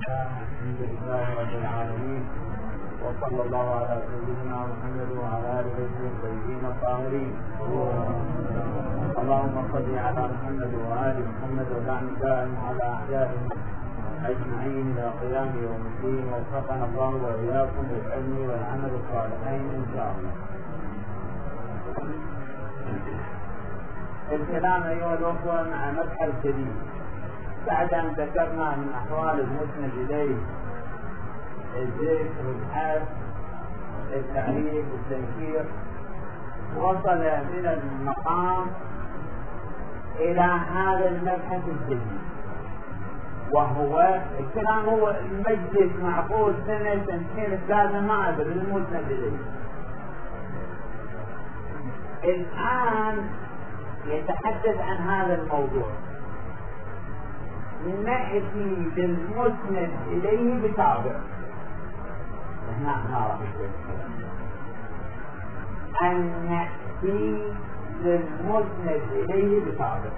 الحمد لله رب العالمين، وصلى الله على سيدنا محمد وعلى آله الطيبين الطاهرين. اللهم صل على محمد وآل محمد ودعم دائم على أعدائهم أجمعين إلى قيام يوم الدين، ووفقنا الله وإياكم بالعلم والعمل الصالحين إن شاء الله. الكلام أيها الأخوة مع مبحث جديد بعد أن ذكرنا من أحوال المسند إليه الذكر والحث التعريف والتنكير، وصل من المقام إلى هذا المبحث الجديد، وهو الكلام هو المجلس معقول سنة سنتين ثلاثة ما أدري المسند إليه. الآن يتحدث عن هذا الموضوع، نأتي للمسند إليه بتابع. هنا أن نأتي للمسند إليه بتابع،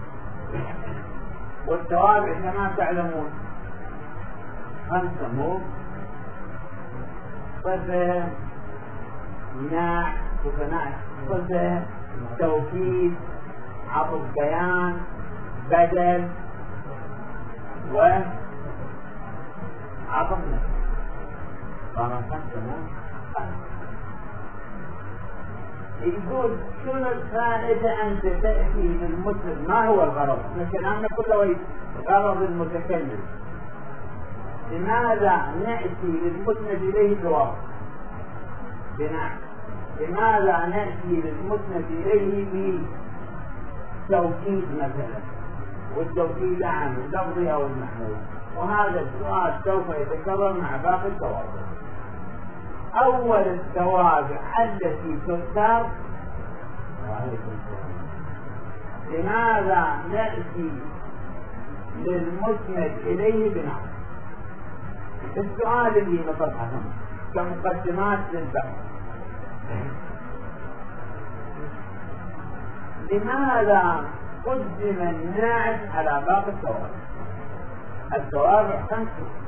والتوابع كما تعلمون 5 صفة، ناع صفة، توكيد، عطف بيان، بدل، وعطف نفس. طبعا 5 يقول شنو الفائدة أنت تأتي للمسند؟ ما هو الغرض؟ كلامنا كله غرض المتكلم. لماذا نأتي للمسند إليه جواب؟ لماذا نأتي للمسند إليه بتوكيد مثلا؟ والتوكيد عام اللفظي أو المحمول. وهذا السؤال سوف يتكرر مع باقي التوابع. أول التوابع التي تذكر لماذا نأتي للمسند إليه بناء السؤال اللي نطرحه كمقدمات للبحث. لماذا قدم الناعت على باقي التوابع؟ التوابع 5،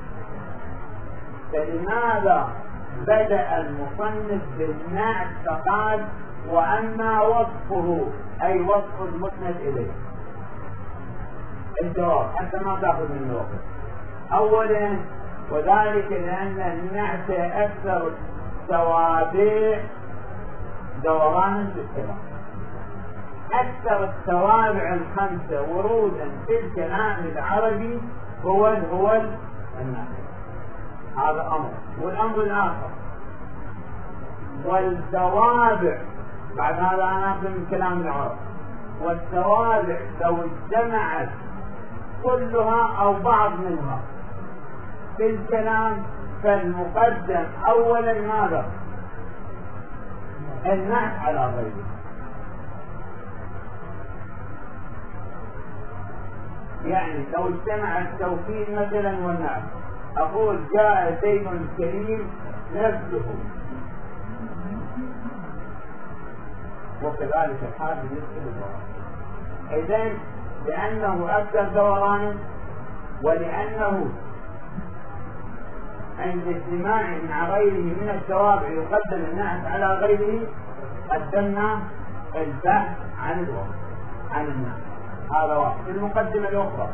فلماذا بدأ المصنف بالناعت فقال وأما وصفه أي وصف المسند إليه؟ الجواب حتى ما تأخذ من الوقت. أولا وذلك لأن النعت أكثر التوابع دورانا في الكلام. أكثر التوابع 5 ورودا في الكلام العربي هو النعت. هذا أمر. والأمر الآخر والتوابع، بعد هذا أنا أخذ من كلام العرب، والتوابع لو اجتمعت كلها أو بعض منها في الكلام فالمقدم أولا ماذا؟ النعت على غيره. يعني لو اجتمع التوكيد مثلا والنعت، أقول جاء زيد الكريم نفسه، وكذلك الحال بالنسبة للدوران. إذن لأنه أكثر دورانا، ولأنه عند اجتماع مع غيره من التوابع يقدم النعت على غيره، قدمنا البحث عن الوصف عن النعت. هذا واحد. المقدمة الأخرى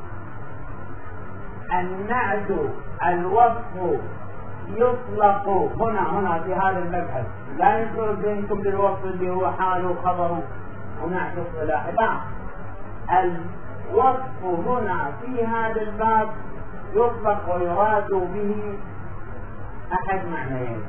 النعت الوصف يطلق هنا في هذا المبحث، لا يفرق بينكم للوصف اللي هو حاله وخبره ونعت الصلاح، لا، الوصف هنا في هذا الباب يطلق ويراد به أحد معنيين: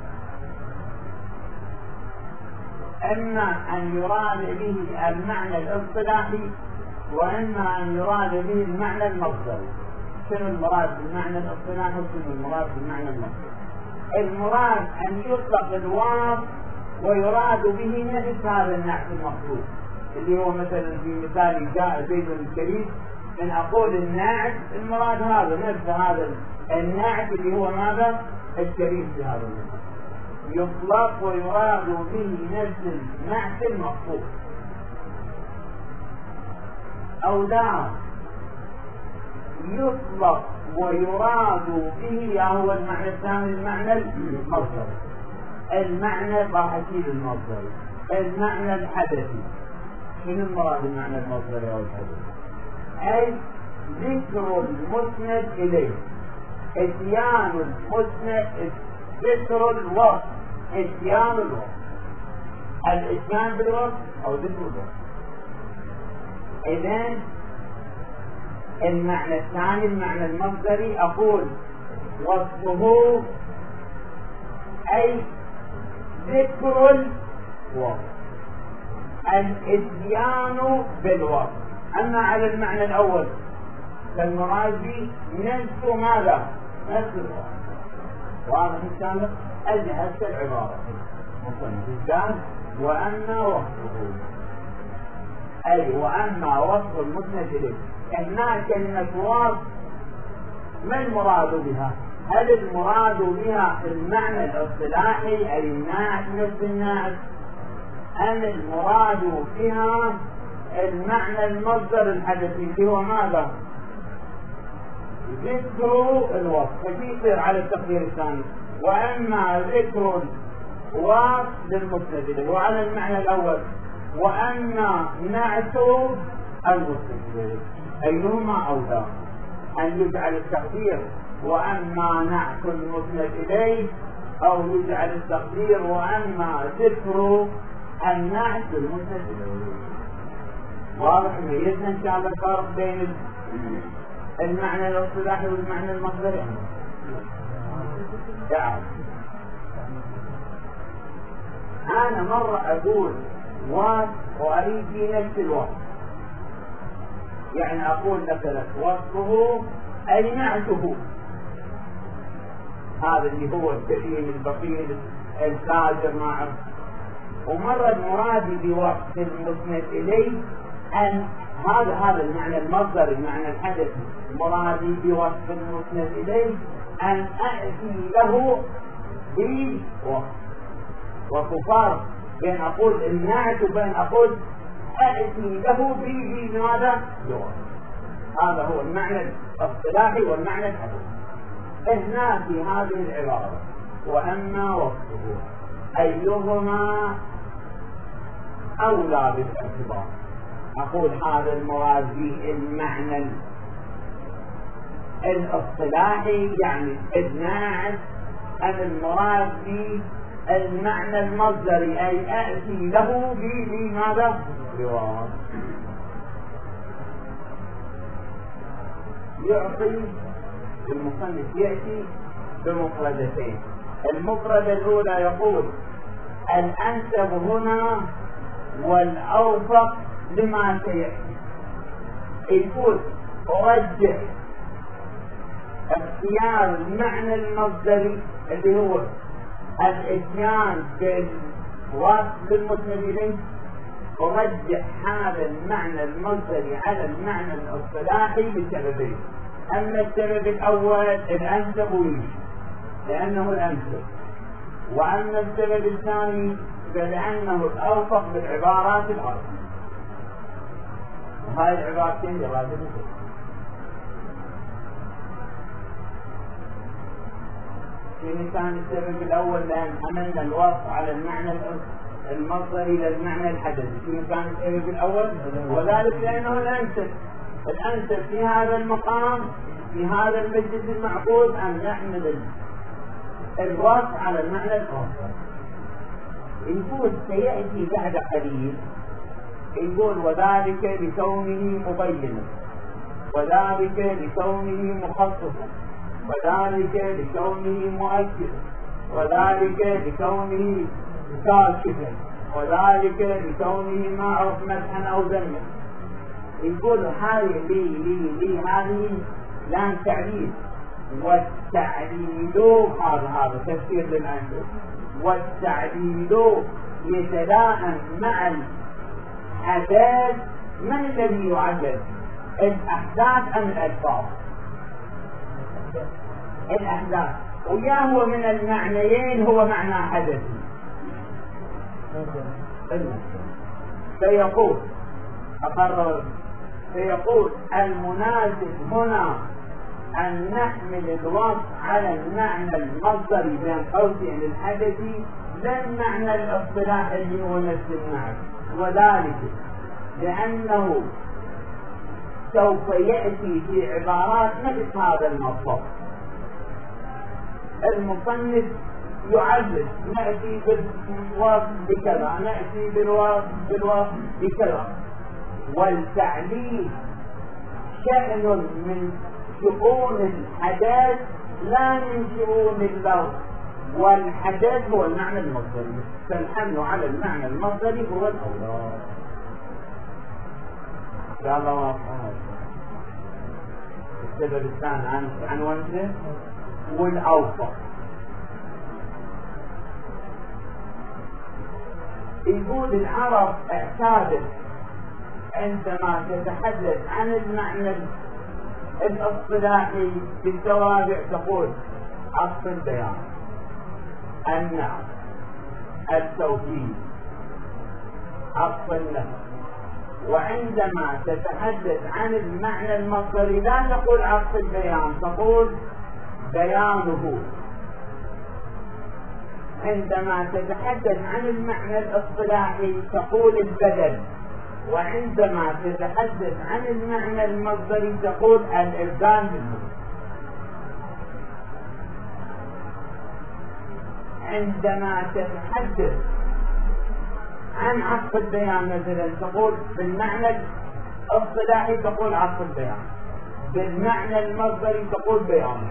إما أن يراد به المعنى الاصطلاحي، وإما أن يراد به المعنى المصدري. شنو المراد بالمعنى الاصطلاحي وشنو المراد بالمعنى المصدري؟ المراد أن يطلق الواو ويراد به نفس هذا النعت المطلوب، اللي هو مثلا في مثال جاء زيد الكريم، أن أقول النعت المراد هذا نفس هذا النعت اللي هو ماذا؟ الكريم في هذا المثال، يطلق ويراد به نفس النعت المطلوب. أو لا يطلق ويراد به هو المعنى الثاني المعنى المصدري. المعنى راح يصير المصدري. المعنى الحدثي شنو المراد بالمعنى المصدري او الحدثي؟ اي ذكر المسند اليه، اتيان المسند، ذكر الوصف، اتيان الوصف، الاتيان بالوصف او ذكر الوصف. اذن المعنى الثاني المعنى المصدري اقول وصفه اي ذكر الوصف، الاتيان بالوصف. اما على المعنى الاول فالمراد به نفس ماذا؟ نفس الوصف. واضح السابق اجهزت العباره مصنف واما وصفه اي واما وصف المسند اليه. هنا كلمه وصف ما المراد بها؟ هل المراد بها المعنى الاصطلاحي اي الناس نفس الناس، ام المراد بها المعنى المصدر الحدثي اللي هو ماذا؟ ذكر الوصف. فيصير على التقدير الثاني واما ذكر الوصف للمسند وعلى المعنى الاول واما نعت المسند ايهما اولى؟ ان يجعل التقدير واما نعت المسند اليه او يجعل التقدير واما ذكر النعت المسند اليه. واضح ميزنا ان شاء الله الفرق بين المعنى الاصطلاحي والمعنى المصدري. انا مرة اقول وصف واريد في نفس الوصف، يعني اقول مثلا وصفه اي نعته، هذا اللي هو الكريم البخيل التاجر ما اعرف. ومرة المراد بوصف المسند اليه ان هذا المعنى المصدر المعنى الحدثي. مرادي بوصف المسند اليه ان اتي له بوصف. وفرق بين اقول النعت وبين اقول اتي له بماذا؟ بوصف. هذا هو المعنى الاصطلاحي والمعنى الحدثي. هنا في هذه العبارة واما وصفه ايهما اولى بالاعتبار؟ أقول هذا المراد بالمعنى الاصطلاحي يعني الناعت، أم المراد بالمعنى المصدري أي أأتي له بماذا؟ بوصف. يعطي المصنف يأتي بمفردتين. المفردة الأولى يقول الأنسب هنا والأوفق لما سيأتي. يقول أرجح اختيار المعنى المصدري اللي هو الاتيان بالوصف بالمسند إليه، أرجح هذا المعنى المصدري على المعنى الاصطلاحي لسببين. أما السبب الأول الأنسب يجي لأنه الأنسب، وأما السبب الثاني فلأنه الأوفق بالعبارات الأربع. وهذه العبارتين جوازة مثل في كان السبب الأول لأن حملنا الوصف على المعنى المصدري إلى المعنى الحدثي. في كان السبب الأول وذلك لأنه الأنسب في هذا المقام في هذا المجلس المعقود أن نحمل الوصف على المعنى المصدري. يقول سيأتي بعد قليل يقول وذلك لكونه مبينا، وذلك لكونه مخصصا، وذلك لكونه مؤكدا، وذلك لكونه كاشفا، وذلك لكونه ما عرف مدحا او ذما. يقول هذه لي هذه لام تعليل، والتعليل هذا تفسير للأنسب، والتعليل يتلائم مع الحدث. من الذي يعدل؟ الأحداث أم الألفاظ؟ الأحداث، وياهو من المعنيين هو معنى حدثي. سيقول المناسب هنا أن نحمل الوصف على المعنى المصدري بين قوسين الحدثي لا المعنى الاصطلاحي اللي هو نفس المعنى، وذلك لأنه سوف يأتي في عبارات نفس هذا المطلب. المصنف يعرف نأتي بالوصف بكذا، نأتي بالوصف بكذا، والتعليل شأن من شؤون الحدث لا من شؤون اللفظ، والحدث هو المعنى المصدري، فالحمل على المعنى المصدري هو الأولى. يا الله واضح. السبب الثاني عن وجهه والأوسط. يقول العرب اعتادت عندما تتحدث عن المعنى الاصطلاحي بالتوابع تقول عطف البيان، النعت، التوكيد، عطف اللفظ. وعندما تتحدث عن المعنى المصدري لا تقول عطف البيان، تقول بيانه. عندما تتحدث عن المعنى الاصطلاحي تقول البدل، وعندما تتحدث عن المعنى المصدري تقول الإبدال منه. عندما تتحدث عن عطف البيان مثلا تقول بالمعنى الاصطلاحي تقول عطف البيان، بالمعنى المصدري تقول بيانه.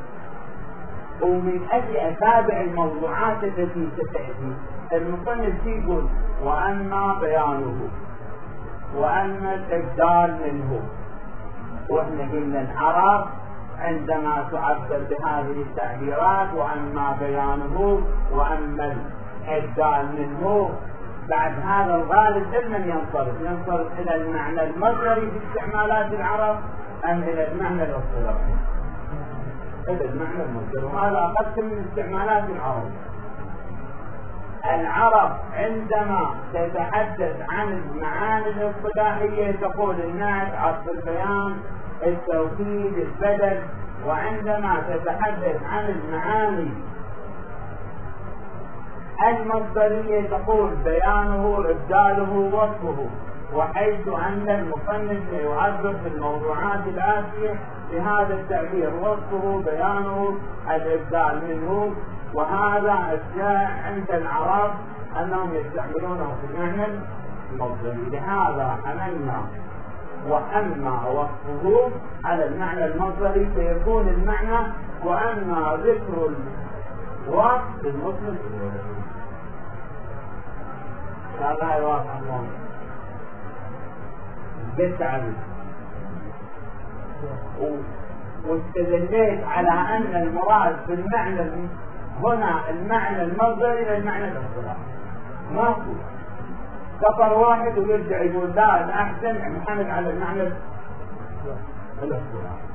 ومن أجل أتابع الموضوعات التي ستأتي المصنف يقول وأما بيانه وأما الإبدال منه. وإحنا قلنا العرب عندما تعبر بهذه التعبيرات وأما بيانه وأما الإبدال منه، بعد هذا الغالب لمن ينصرف إلى المعنى المصدري في استعمالات العرب أم إلى المعنى الاصطلاحي؟ إلى المعنى المصدري. وهذا أخذت من استعمالات العرب. العرب عندما تتحدث عن المعاني الاصطلاحية تقول النعت، عطف البيان، التوكيد، البدل. وعندما تتحدث عن المعاني المصدرية تقول بيانه، إبداله، وصفه. وحيث أن المصنف يعبر في الموضوعات الآتية بهذا التعبير وصفه، بيانه، الإبدال منه. وهذا أشياء عند العرب أنهم يستعملونه في المعنى المصدري، لهذا حملنا وأما وصفه على المعنى المصدري فيكون المعنى وأما ذكر الوصف المسلم هذا يواقع الله بالتعبير. واستدليت على أن المراد بالمعنى هنا المعنى المصدري إلى المعنى الاصطلاحي. ماكو سفر واحد ويرجع يقول لا الأحسن محمد على المعنى الاصطلاحي،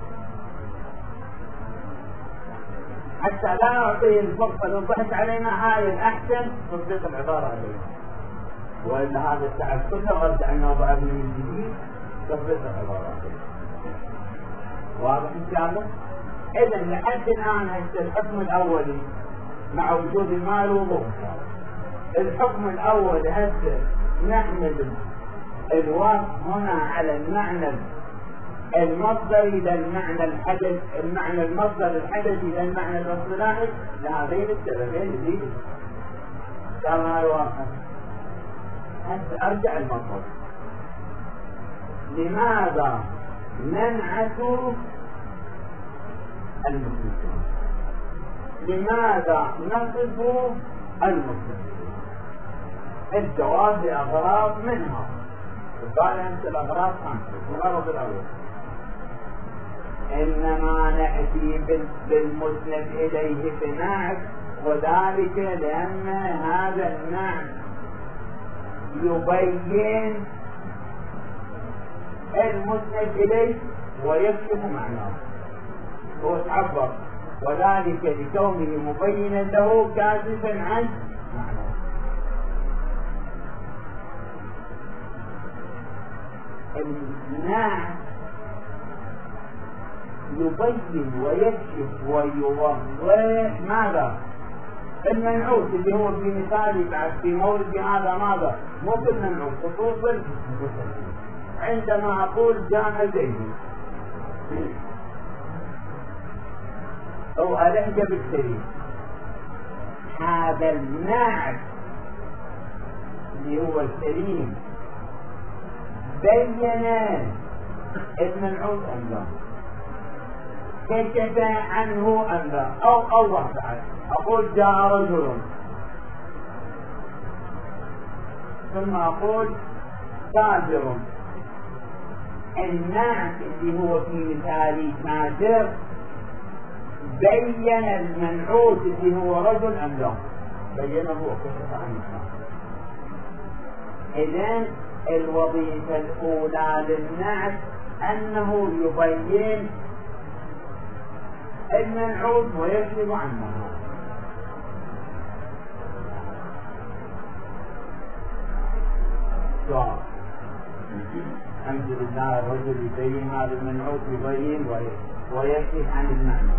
حتى لا نعطيه الفرصة لو ضحك علينا هاي الأحسن تطبيق العبارة عليه، وإلا هذا التعب كله رد عنه بعد من جديد تطبيق العبارة عليه. واضح إن شاء الله؟ إذا لحد الآن هسه الحكم الأولي مع وجود المال وضوء. الحكم الأول هسه نحمل الوصف هنا على المعنى المصدري للمعنى الحدث، المعنى المصدر الحدثي للمعنى الاصطلاحي لهذين السببين اللي قال هاي واحد. هسه أرجع المصدر. لماذا ننعت المسلمين؟ لماذا نصف المسلمين؟ الجواب لأغراض منها. قال أنت الأغراض خمسة. الغرض الأول إنما نأتي بالمسند إليه في نعت، وذلك لأن هذا النعت يبين المسند إليه ويكشف معناه. هو تعبر وذلك لكونه مبينا له كاشفا عن معناه. النعت يبين ويكشف ويوضح ماذا؟ المنعوت اللي هو في مثالي بعد في مورد هذا ماذا؟ مو في المنعوت، خصوصا عندما أقول جاء زيد أو ألحق بالكريم، هذا النعت اللي هو الكريم بين المنعوت أم لا؟ كشف عنه أم لا؟ أو الله تعالى أقول جاء رجل ثم أقول تاجر، النعت اللي هو في مثالي تاجر بين المنعوت اللي هو رجل أم لا؟ بينه وكشف عنه. إذن الوظيفة الأولى للنعت أنه يبين المنعوت ويكشف عنه. سؤال: الحمد لله الرجل يبين هذا المنعوت، يبين ويكشف عن المعنى.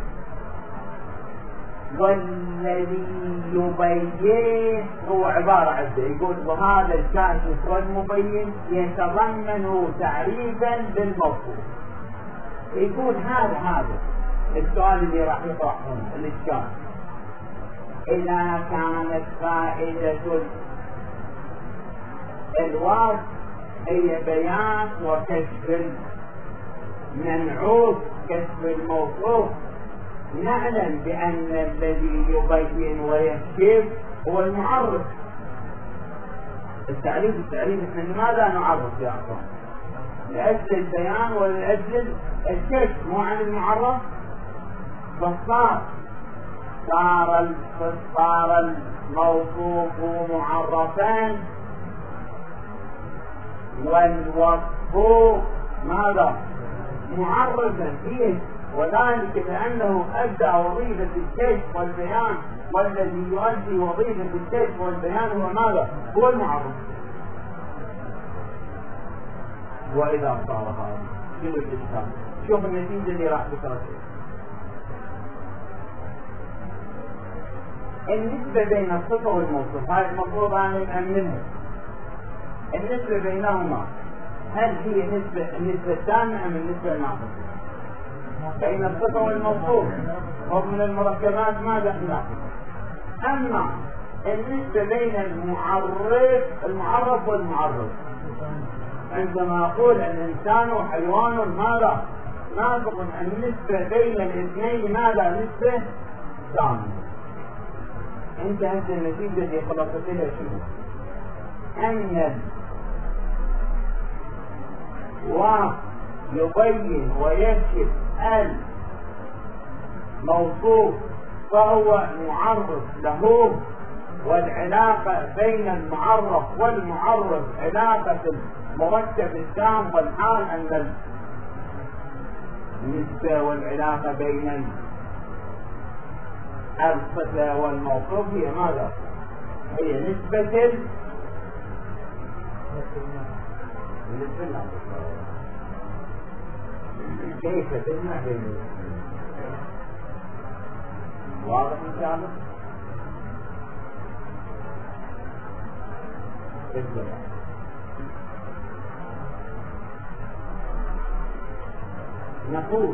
والذي يبين هو عبارة عن يقول وهذا الكاشف والمبين يتضمن تعريفا بالموصوف. يقول هذا السؤال اللي راح يطرحه الإشكال: إذا كانت فائدة الوصف هي بيان وكشف المنعوت كشف الموصوف، نعلم بأن الذي يبين ويكشف هو المعرف. التعريف احنا لماذا نعرف يا أخوان؟ لأجل البيان ولأجل الكشف، مو عن المعرف. صار الموصوف معرفا والوصف ماذا؟ معرفا فيه، وذلك لأنه أدى وظيفة الكشف والبيان، والذي يؤدي وظيفة الكشف والبيان هو ماذا؟ هو المعرف. وإذا صار هذا شنو الإشكال؟ شوف النتيجة اللي راح تترتب. النسبة بين الصفة والموصوف هاي المفروض أن نأمنها. النسبة بينهما هل هي النسبة التامة أم النسبة الناقصة؟ بين الصفة والموصوف ومن المركبات ماذا خلاف؟ أما النسبة بين المعرف والمعرف، عندما أقول الإنسان وحيوان ماذا؟ ناطق، النسبة بين الاثنين ماذا؟ نسبة تامة. انتهت النتيجة اللي خلصت لها شنو؟ أن ويبين ويكشف الموصوف فهو معرف له، والعلاقة بين المعرف والمعرف علاقة المركب التام والحال، أن النسبة والعلاقة بين الصفة والموصوف هي ماذا؟ هي نسبة كيف تجمع بين واضح إن شاء الله؟ نقول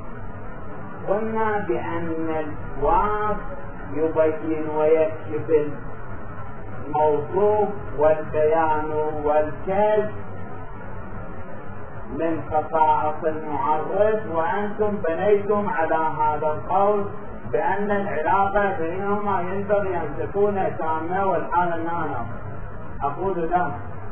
قلنا بأن الوصف يبين ويكشف الموصوف، والبيان والكشف من خصائص المعرف، وأنتم بنيتم على هذا القول بأن العلاقة بينهما ينبغي أن تكون تامة، والحال أن أنا أقول لا.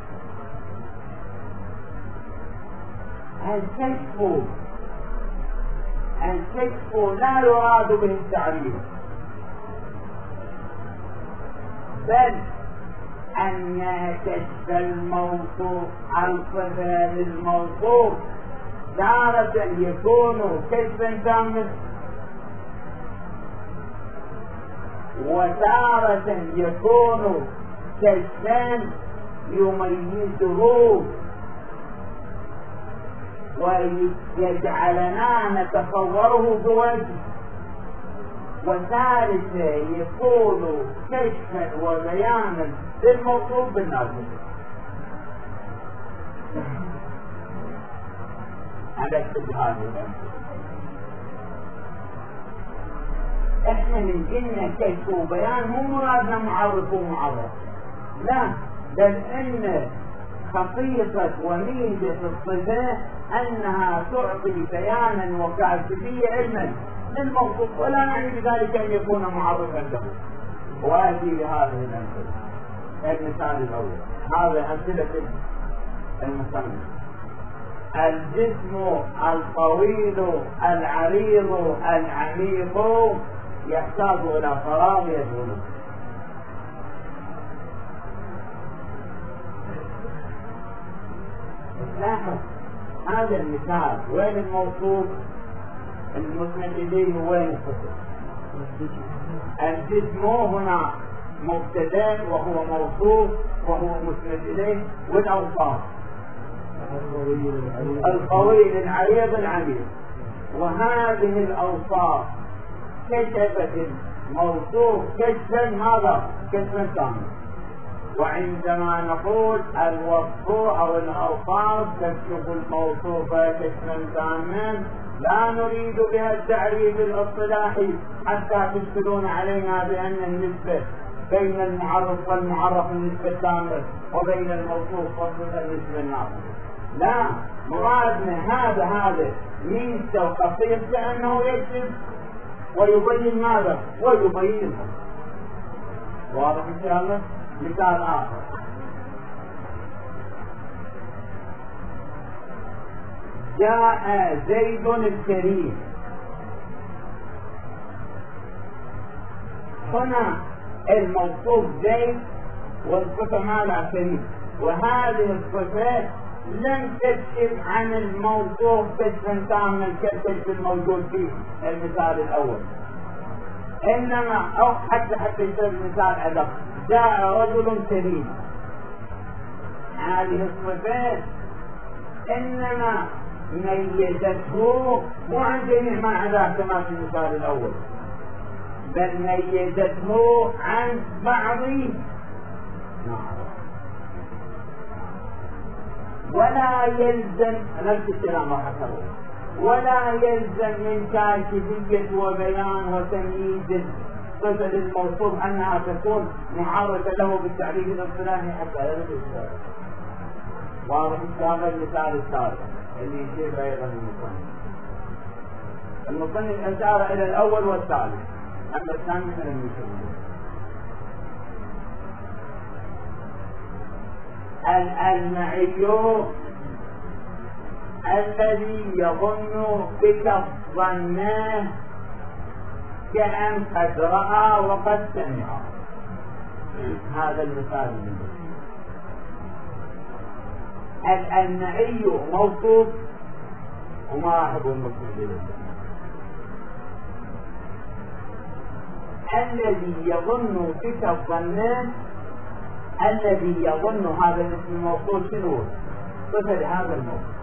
الكشف لا يراد به التعريف، بل أن كشف الموصوف الصفة للموصوف تارة يكون كشفا تاما، وتارة يكون كشفا يميزه ويجعلنا نتصوره بوجه، وثالثا يكون كشفا وبيانا للموصوف بالنازل. هذا استدهاد. احنا من قلنا كشف وبيان مو مرادنا معرف ومعرف، لا، بل ان خصيصة وميزة الصفة انها تعطي بيانا وكاشفية علما للموصوف، ولا نعني بذلك ان يكون معرفا له. واتي بهذه الامثله. المثال الاول، هذا امثله المصنف: الجسم الطويل العريض العميق يحتاج الى فراغ يشغله. لاحظ هذا المثال، وين الموصوف؟ المسند اليه وين الصفه؟ الجسم هنا مبتدا وهو موصوف وهو مسند اليه، والاوصاف الطويل العريض العميق. وهذه الاوصاف كشفت الموصوف كشفا ماذا؟ كشفا كاملا. وعندما نقول الوصف او الاوصاف تكشف الموصوف كشفا كاملا لا نريد بها التعريف الاصطلاحي حتى تشكلون علينا بان النسبه بين المعرف والمعرف النسبه التامه، وبين الموصوف والصفه النسبه الناقصه. لا، مرادنا هذا ميزته وخصيصته انه يكشف ويبين ماذا؟ ويبين. واضح ان شاء الله؟ مثال اخر: جاء زيد الكريم. هنا الموصوف زيد والصفة مالها كريم، وهذه الصفة لم تكشف عن الموصوف كشفا كاملا كالكشف الموجود في المثال الاول، انما او حتى يصير المثال ادق: جاء رجل كريم. هذه الصفات انما ميزته مو عن جميع ما عداه كما في المثال الاول، بل ميزته عن بعض. ولا يلزم نفس الكلام راح اكرره، ولا يلزم من كاشفية وبيان وتمييز صفة الموصوف انها تكون معرفة له بالتعريف الاصطلاحي حتى يرد السؤال. واضح هذا المثال الثالث اللي يشير ايضا المصنف اشار الى الاول والثالث، اما الثاني فلم يشير. المعي الذي يظن بك الظن كأن قد رأى وقد سمع. هذا المثال منه. المعي موصوف وما راح يكون موصوف. الذي يظن بك الظن، الذي يظن هذا الاسم الموصول شنو؟ صفة هذا الموصول.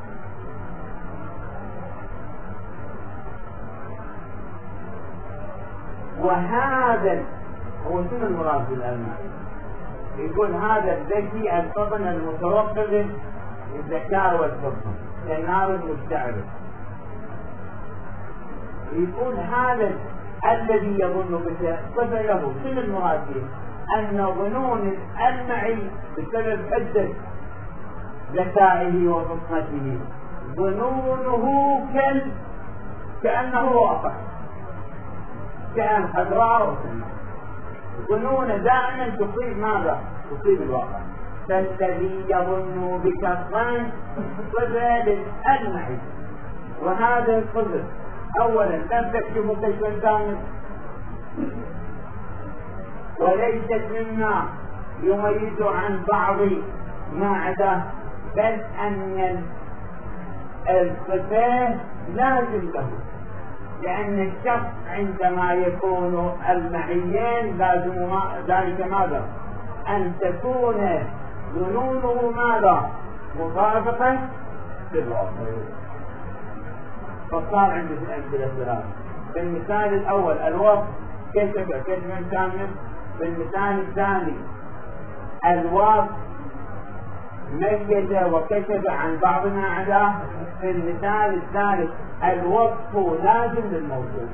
وهذا هو شنو المراد بالمعي؟ يقول هذا الذكي الفطن المتوقف الذكاء والفطن كالنار المستعرض. يقول هذا الذي يظن بك صفة له، شنو المراد به؟ أن ظنون المعي بسبب حدة ذكائه وفطنته ظنونه كأنه واقع، كأن قد رأى وسمع. ظنون دائما تصيب ماذا؟ تصيب الواقع. فالذي يظن بك الظن صفة للمعي، وهذا الصفة أولا لم تكشف كشفا كاملا، وليست مما يميز عن بعض ما عداه، بل أن الصفات لازم له، لأن الشخص عندما يكون المعيين لازم ذلك ماذا؟ أن تكون ظنونه ماذا؟ مطابقة الوصف. فصار عندي في الأمثلة ثلاثة. في المثال الأول الوصف كتب كتبا كامل. في المثال الثاني الوصف ميز وكتب عن بعض ما عداه. في المثال الثالث الوصف لازم للموصوف.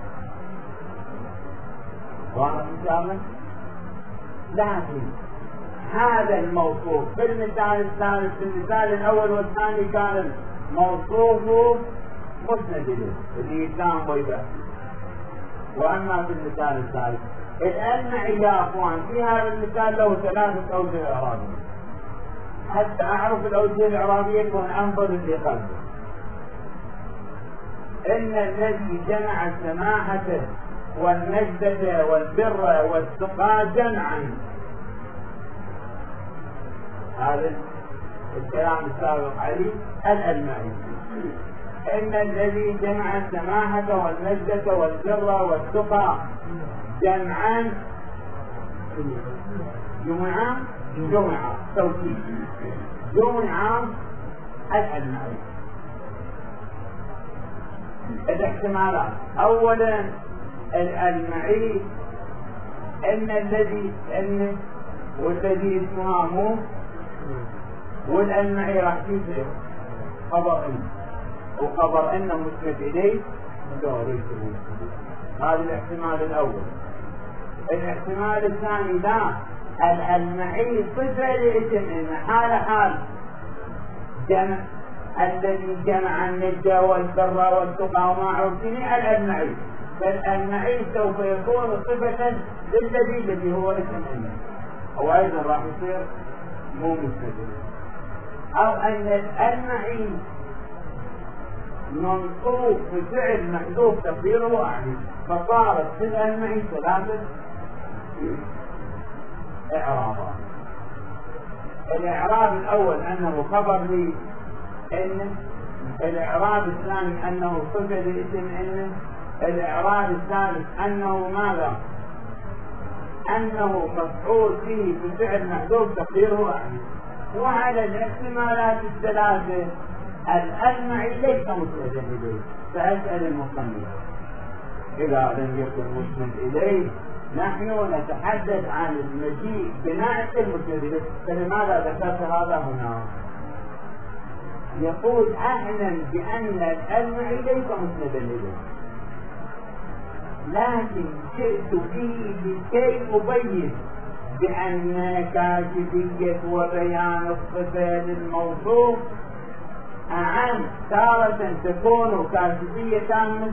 واضح إن شاء الله؟ لكن هذا الموصوف في المثال الثالث في المثال الأول والثاني كان الموصوف مسند إليه اللي كان بيبقى. وأما في المثال الثالث الألمعي يا أخوان في هذا المثال له ثلاثة أوجه إعرابية. حتى أعرف الأوجه الإعرابية يكون أنظر في قلبي. إن الذي جمع السماحة والنجدة والبر والتقى جمعا. هذا الكلام السابق عليه الألمعي. إن الذي جمع السماحة والنجدة والبر والتقى جمعا جمعا توكيد جمعا الألمعي. الاحتمالات أولا الألمعي إن الذي إن والذي اسمها مو والألمعي راح تجري خبر إن وخبر إن مسند إليه هذا الاحتمال الأول. الاحتمال الثاني لا الألمعي صفة لاسم إن حال جمع الذي جمع النجدة والبر والتقى وما عرفتني الألمعي. فالألمعي سوف يكون صفة للذي هو اسم إن وأيضا راح يصير مو مسند. أو أن الألمعي منصوب بفعل محذوف تقديره أعني. فصارت في الألمعي ثلاثة إعرابات. الإعراب الأول أنه خبر لي إن. الإعراب الثاني أنه صفة لاسم إن. الإعراب الثالث أنه ماذا؟ أنه مفعول به بفعل محذوف تقديره أعني. وعلى الاحتمالات الثلاثة الألمعي ليس مسندا إليه. فأسأل المصنف إذا لم يكن مسند إليه نحن نتحدث عن المجيء بناء المسند إليه. فلماذا ذكرت هذا هنا؟ يقول أعلم بأن الألمعي ليس مسندا إليه، لكن جئت فيه لكي أبين بأن كاشفية وبيان الصفة للموصوف أعم. تارة تكون كاشفية تامة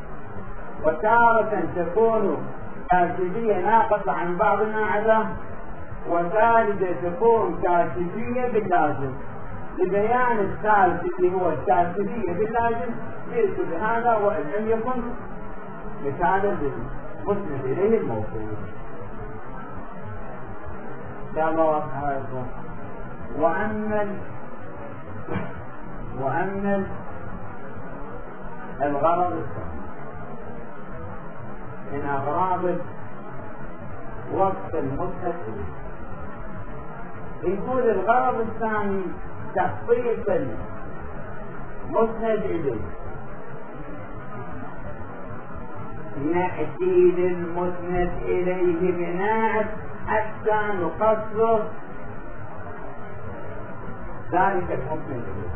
وتارة تكون كاشفية ناقصة عن بعض ما عداه وثالثة تكون كاشفية باللازم. لبيان الثالث اللي هو الكاشفية باللازم جئت بهذا وإن لم يكن مثالا مسند إليه الموصوف. كما وصفه. وأما الغرض الثاني من أغراض وصف المسند يقول الغرض الثاني تخصيص المسند إليه. نأتي للمسند إليه بناء حتى نقصر ذلك المسند إليه.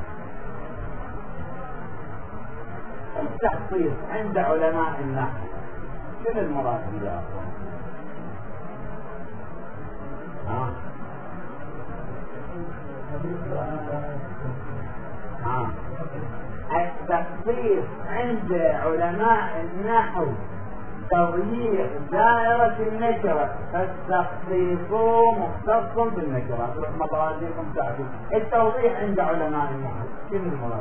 التخصيص عند علماء النحو شنو المراد بها؟ التخصيص عند علماء النحو تضييع دائرة النكرة. فالتخصيص مختص بالنكرة. مراجعكم تعرفون التوضيح عند علماء النحو شنو المراد؟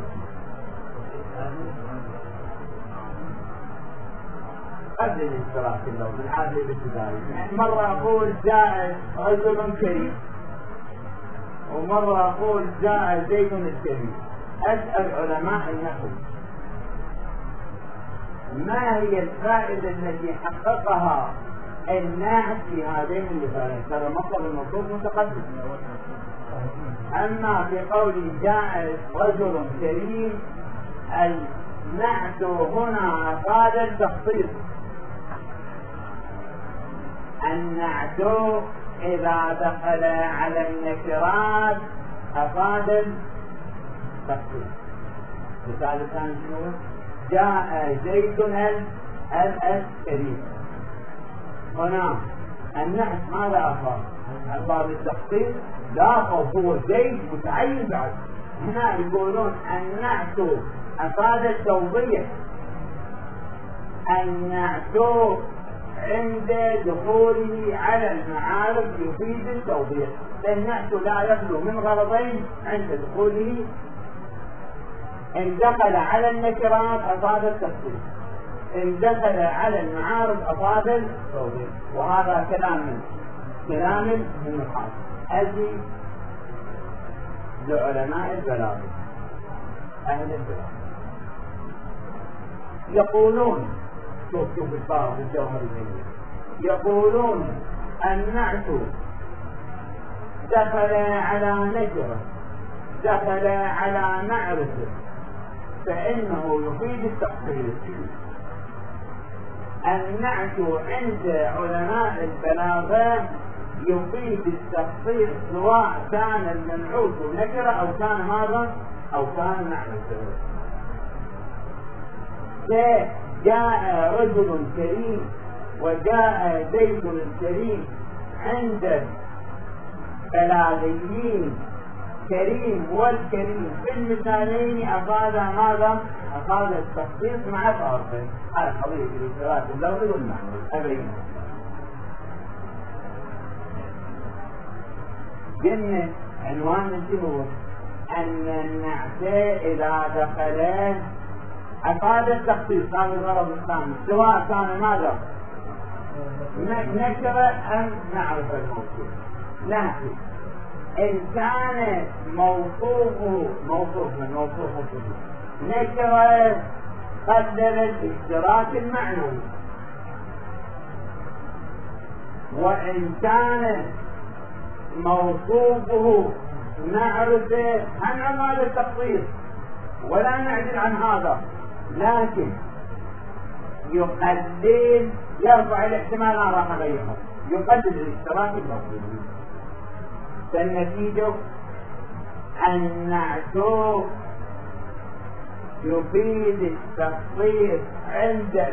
قبل الاشتراك اللو بالعادة الابتدائي. مرة أقول جاء رجل كريم ومرة أقول جاء زيد الكريم. أسأل علماء النحو ما هي الفائدة التي حققها الناس في هذين المثالين؟ ترى مطلب الموصوف متقدم. أما في قوله جاء رجل كريم النعت هنا أفاد التخصيص. النعت إذا دخل على النكرات أفاد التخصيص. مثال ثاني شنو؟ جاء زيد الكريم. هنا النعت ماذا أفاد؟ أفاد التخصيص. لا هو زيد متعين بعد. هنا يقولون النعت أفاد التوضيح. النعت عند دخوله على المعارف يفيد التوضيح. النعت لا يخلو من غرضين عند دخوله. إن دخل على النكرات أفاد التخصيص، إن دخل على المعارف أفاد التوضيح. وهذا كلام النحاة. هذه لعلماء البلاغة أهل البلاغة يقولون، شوف الباب الجوهر الجميل، يقولون النعت دخل على نكرة دخل على معرفة فإنه يفيد التخصيص. النعت عند علماء البلاغة يفيد التخصيص سواء كان المنعوت نكرة أو كان هذا أو كان معرفة. جاء رجل كريم وجاء زيد الكريم عند بلاغيين كريم والكريم في المثالين أفاد ماذا؟ أفاد التخصيص مع طرفين. هذا قضية الإثبات اللفظي والمعنى أبين. قلنا عنوان الجمهور أن النعت إذا دخل أفاد التخصيص. هذا الغرض الثاني سواء كان ماذا؟ نكرة أم معرفة الموصوف. لكن إن كان موصوفا نكرة قدر الاشتراك المعنوي، وإن كان موصوفه معرفة عن هذا التخصيص ولا نعدل عن هذا، لكن يقلل يرفع الاحتمال. أنا راح أغيرها، يقلل الاشتراك الموصوف. فالنتيجة النعت يفيد التخصيص عند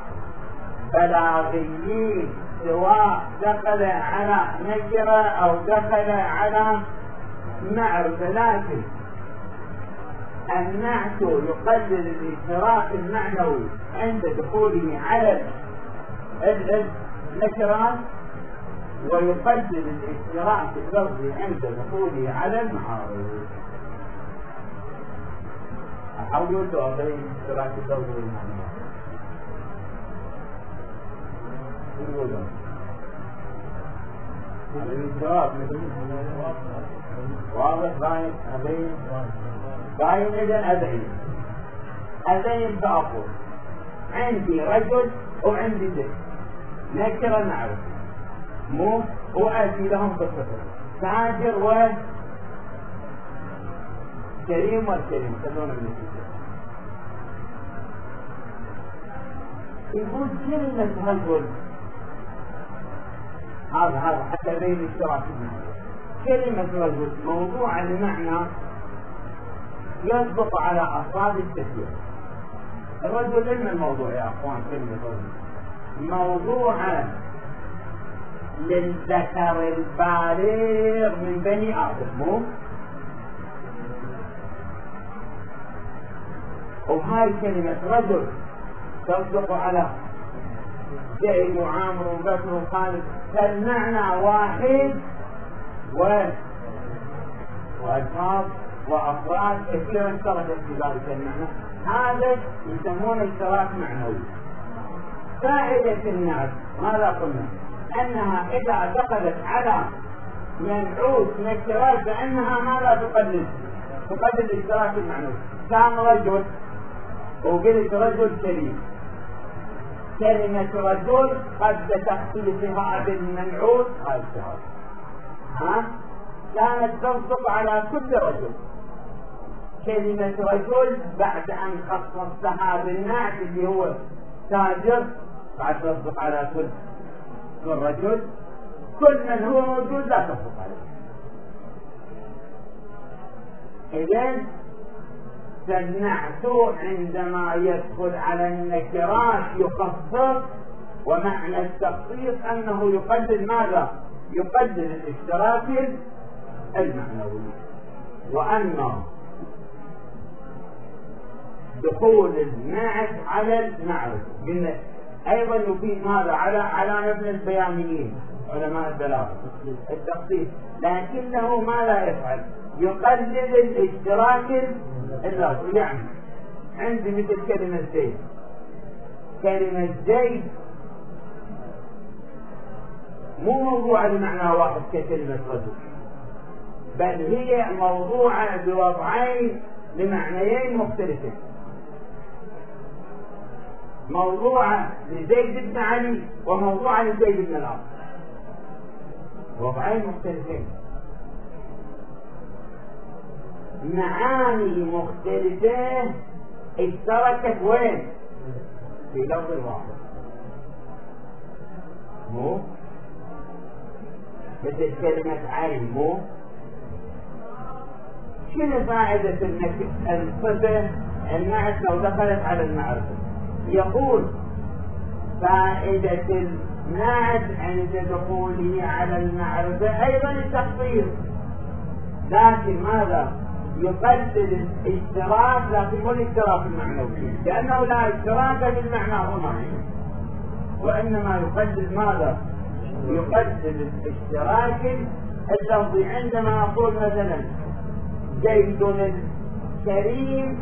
البلاغيين سواء دخل على نكرة أو دخل على معرفة، لكن النعت يقلل الاشتراك المعنوي عند دخوله على النكرات ويقلل الاشتراك اللفظي عند دخوله على المعارف. أحاول أبين الاشتراك اللفظي والمعنوي. الاشتراك واضح باين إذا أبين بأقول عندي رجل وعندي زيد نكرة نعرف مو وأتي لهم بالصفر تاجر وكريم والكريم خلونا النتيجة. يقول كلمة رجل هذا حتى بين الاشتراك المعنوي. كلمة رجل موضوع المعنى يضبط على أفراد الكثير. الرجل علم الموضوع يا أخوان. كلمة رجل موضوعا للذكر البالغ من بني آدم مو. وهاي كلمة رجل تصدق على زيد وعامر وبكر وخالد، فالمعنى واحد وألفاظ وأفراد كثيرا اشتركت في ذلك المعنى. هذا يسمونه اشتراك معنوي. فائدة النعت ماذا قلنا؟ أنها إذا دخلت على منعوت نكرات فإنها ماذا تقلل الاشتراك المعنوي. كان رجل وقلت رجل كريم، كلمة رجل قد تخصيصها بالمنعوت هذا كانت تصدق على كل رجل. كلمة رجل بعد أن خصصتها بالنعت اللي هو تاجر بعد تصدق على كل رجل، كل من هو موجود لا تصدق عليه. إذن فالنعت عندما يدخل على النكرات يخصص، ومعنى التخصيص أنه يقلل ماذا؟ يقلل الاشتراك المعنوي. وأن دخول النعت على المعرفة أيضا يفيد ماذا؟ على مبنى البيانيين علماء البلاغة التخصيص، لكنه ما لا يفعل؟ يقلل الاشتراك اللفظي. يعني عندي مثل كلمة زيد، كلمة زيد مو موضوعة بمعنى واحد ككلمة رجل، بل هي موضوعة بوضعين لمعنيين مختلفين. موضوعة لزيد بن علي وموضوعة لزيد بن العاص، وضعين مختلفين، معاني مختلفة اشتركت وين؟ في لفظ واحد. مو مثل كلمة عين. مو شنو فائدة الصفة النعت لو دخلت على المعرفة؟ يقول فائدة النعت عند دخوله على المعرفة أيضا التخصيص، لكن ماذا؟ يقلل الاشتراك، لكن مو الاشتراك المعنوي، لأنه لا اشتراك بالمعنى هنا، وإنما يقلل ماذا؟ يقلل الاشتراك اللفظي. عندما أقول مثلا زيد الكريم،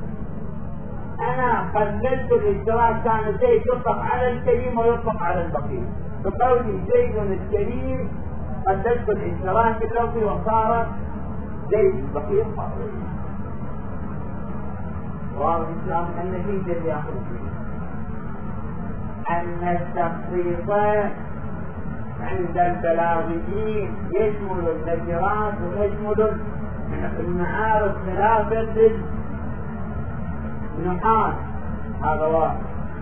أنا قللت الاشتراك، كان زيد يطلق على الكريم ويطلق على البخيل. بقولي زيد الكريم قللت الاشتراك اللفظي وصار زيد البخيل فاضل. واضح الإسلام النتيجة اللي يأخذ أن التخصيص عند البلاغيين يشمل النكرات ويشمل المعارف خلافا للنحاة. هذا واحد.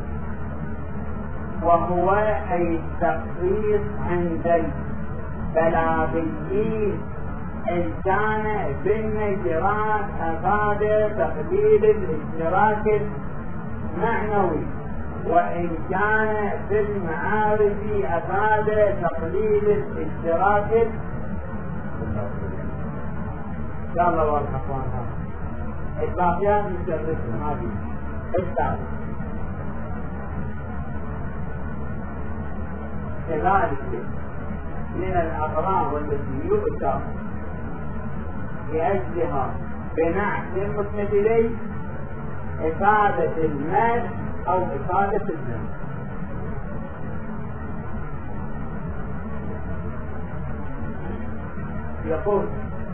وهو أي التخصيص عند البلاغيين إن كان في النكرات أفاد تقليل الاشتراك المعنوي، وإن كان في المعارف أفاد تقليل الاشتراك. إن شاء الله واضح أخوانها. الباقيات نشرفهم هذه الثالث. كذلك من الأغراض التي يؤتى لأجلها بنعت المثمثلين إفادة المال أو إفادة الذنب. يقول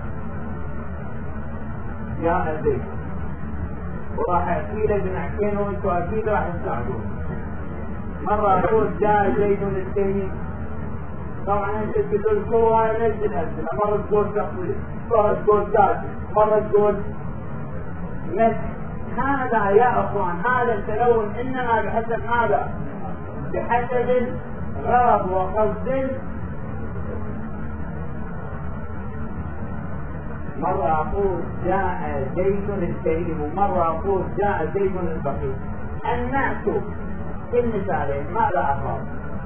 جاء زيد، وراح أحكي لك بنعتين وانتم أكيد راح تساعدون. مرة أقول جاء زيد الكريم، طبعا انت تقول قوة نفس الأسئلة، مرة تقول تقوية، مرة تقول ذات، مرة تقول مثل. هذا يا أخوان هذا التلون إنما بحسب ماذا؟ بحسب الغرض وقصد. مرة أقول جاء زيد الكريم، ومرة أقول جاء زيد البخيل. الناس في المثالين ماذا أفعل؟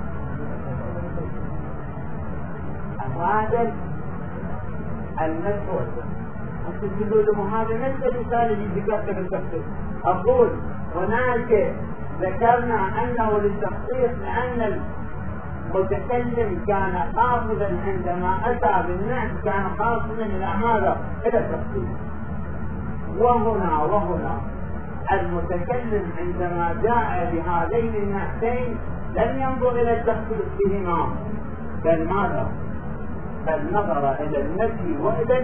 هذا المسؤول. أنت تقول له هذا نفس المثال اللي ذكرته بالتخصيص. أقول هناك ذكرنا أنه للتخصيص لأن المتكلم كان قاصدا عندما أتى بالنعت، كان قاصدا إلى ماذا؟ إلى التخصيص. وهنا المتكلم عندما جاء بهذين النعتين لم ينظر إلى التخصيص بهما، بل ماذا؟ بل نظر إلى النفي وإلى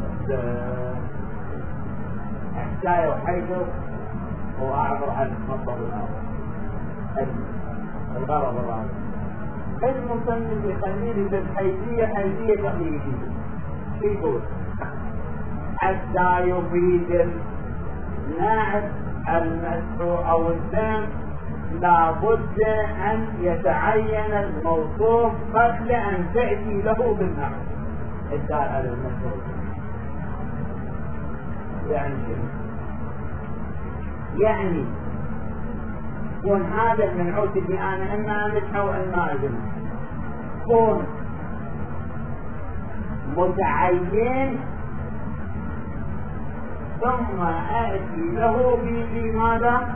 الحكاية، وحيث هو أعبر عن المصدر الآخر الغرض الرابع. المصنف يخليه بالحيثية حيثية تقليدية. يقول حتى يفيد النعت المسح أو الذم لا بد أن يتعين الموصوف قبل أن تأتي له بالنعت الدال على المسح. يعني يكون هذا المنعوت اللي أنا إما أمسحه وإما أذم يكون متعين ثم آتي له بماذا؟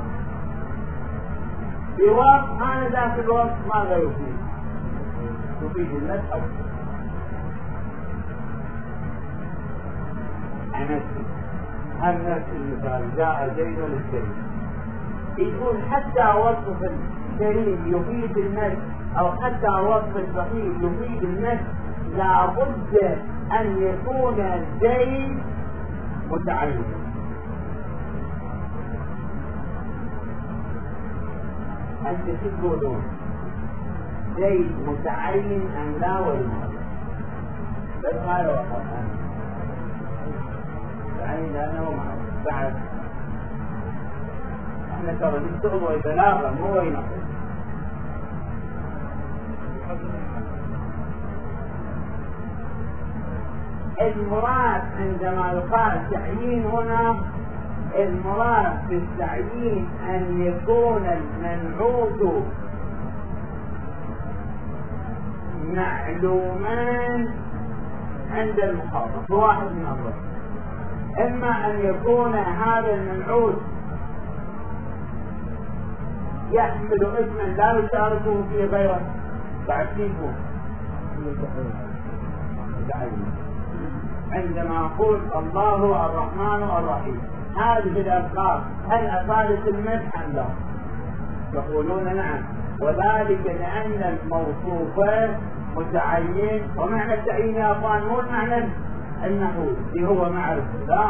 بوصف. أنا ذاك الوصف ماذا يفيد؟ يفيد المسح. هل نفس المثال جاء زيد للكريم يقول حتى وصف الكريم يفيد المسح أو حتى وصف الصحيح يفيد المسح لا بد أن يكون زيد متعين. أنت تقولون زيد متعين أم لا ولا بس هذا وقت متعين لأنه بعد احنا ترى نستغل البلاغة مو ينقل. المراد عندما يقال تعيين هنا المراد بالتعيين أن يكون المنعوت معلومان عند المخاطب بواحد من أمرين. إما أن يكون هذا المنعوت يحمل اسما لا يشاركه في غيره تعريفه عندما أقول الله الرحمن الرحيم هذه الألفاظ هل أفادت المدح أم لا؟ يقولون نعم، وذلك لأن الموصوفات متعين. ومعنى التعيين يا أخوان مو المعنى النحو اللي هو معرفة، لا،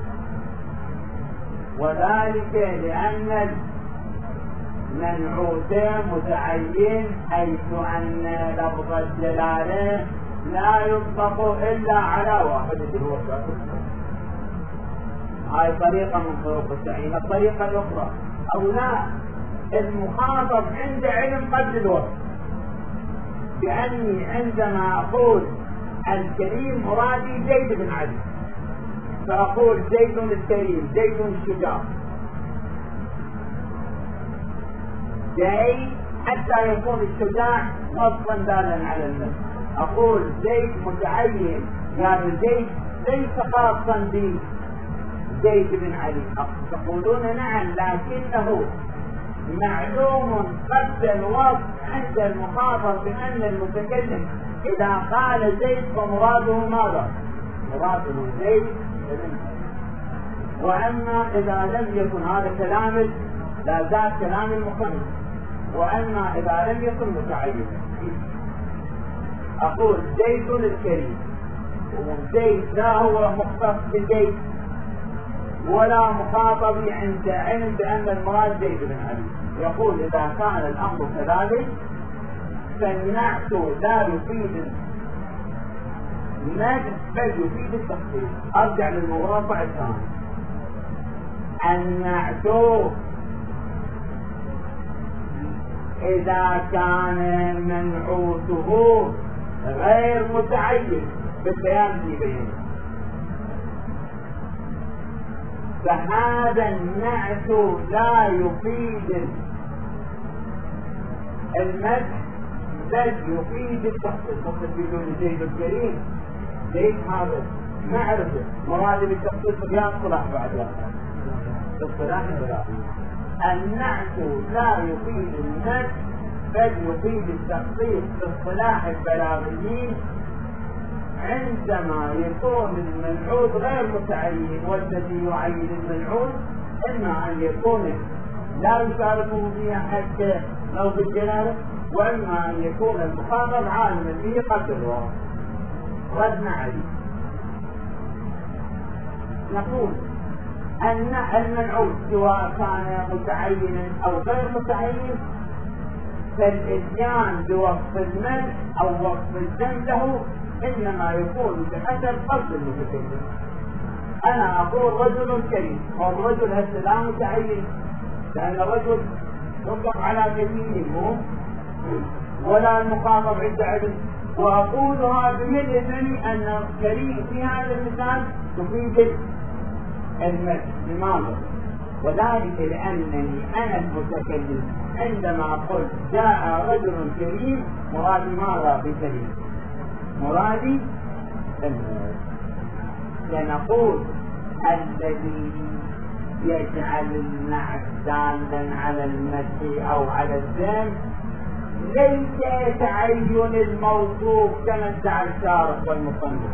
وذلك لأن المنعوتين متعين حيث أن لفظ الجلالة لا يطلق إلا على واحد هو هاي طريقة من طرق التعيين. الطريقة الأخرى أو لا، المخاطب عند علم قبل الوصف، بأني عندما أقول الكريم مرادي زيد بن علي فأقول زيد الكريم زيد الشجاع زيد حتى يكون الشجاع وصفا دالا على النفس. أقول زيد متعين يعني زيد ليس خاصا بزيد بن علي. تقولون نعم، لكنه معلوم قبل الوصف عند المخاطب بأن المتكلم إذا قال زيد فمراده ماذا؟ مراده زيد بن علي. وأما إذا لم يكن هذا كلام لا زال كلام المصنف، وأما إذا لم يكن متعين أقول زيد الكريم، وزيد لا هو مختص بزيد ولا مخاطب عند علم بأن المراد زيد بن علي. يقول إذا كان الأمر كذلك فالنعت لا يفيد المدح بل يفيد التخصيص. أرجع للمرافع الثاني. النعت إذا كان منعوته غير متعين بالبيان في بينه فهذا النعت لا يفيد المدح بل يفيد التخصيص. تقولون زيد الكريم زيد هذا معرفة مراد بالتخصيص في الصلاح بعد الصلاح البلاغي. النعت لا يفيد المدح بل يفيد التخصيص في اصطلاح البلاغيين عندما يكون المنعوت غير متعين. والذي يعين المنعوت إما أن يكون لا يشاركه فيها حتى لو بالجلالة، وإما أن يكون المخاطب عالما به قبل الوصف. ردنا عليه نقول أن المنعوت سواء كان متعينا أو غير متعين فالإتيان بوصف المدح أو وصف الذم له إنما يكون بحسب قصد المتكلم. أنا أقول رجل كريم، والرجل هسه لا متعين، لأن الرجل يطلق على كثير ولا المخاطب عند علم، وأقولها بملء ذهني أن كريم في هذا المثال تفيد المدح. لماذا؟ وذلك لأنني أنا المتكلم عندما قلت جاء رجل كريم، مرادي ماذا بكريم؟ مرادي المدح. لنقول الذي يجعل النعت دالا على المدح أو على الذم ليس تعين الموصوف كما ادعى الشارح والمصنف،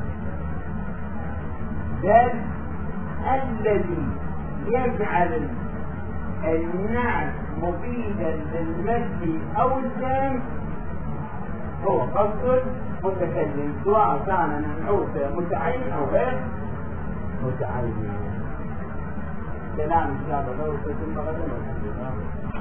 بل الذي يجعل النعت مفيدا للمدح أو الذم هو قصد متكلم، سواء كان منعوت متعين أو غير متعين. كلام إن شاء الله لو تتم غدا.